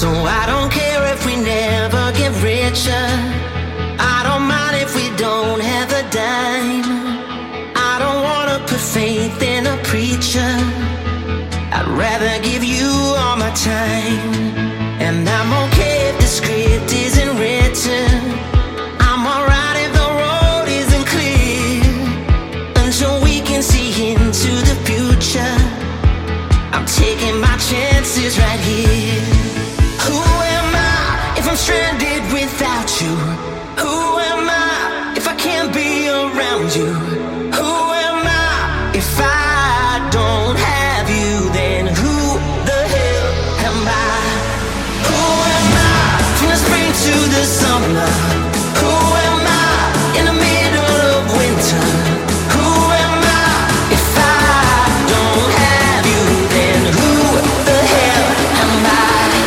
So I don't care if we never get richer. I don't mind if we don't have a dime. I don't wanna put faith in a preacher. I'd rather give you all my time. And I'm okay if the script isn't written. I'm alright if the road isn't clear. Until we can see into the future, I'm taking my chances right here. Who am I if I'm stranded without you? Who am I if I can't be around you? Who am I if I don't have you? Then who the hell am I? Who am I from the spring to the summer? Who am I in the middle of winter? Who am I if I don't have you? Then who the hell am I?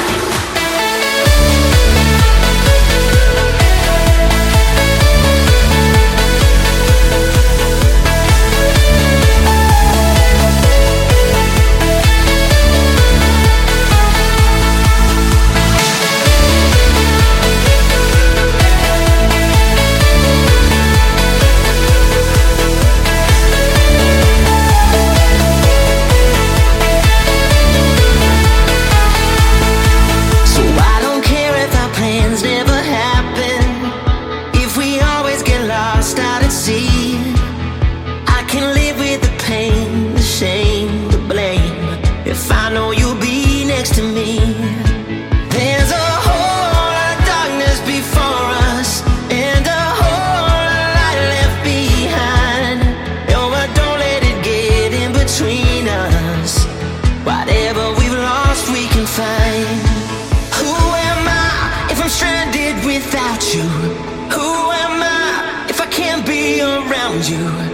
So I don't care if our plans never happen, if we always get lost out at sea. I can live with the pain, the shame, the blame, if I know you'll be next to me. There's a whole lot of darkness before us, and a whole lot of light left behind. Oh, but don't let it get in between us. Whatever we've lost, we can find. Who am I if I'm stranded without you? Who am I if I can't be around you?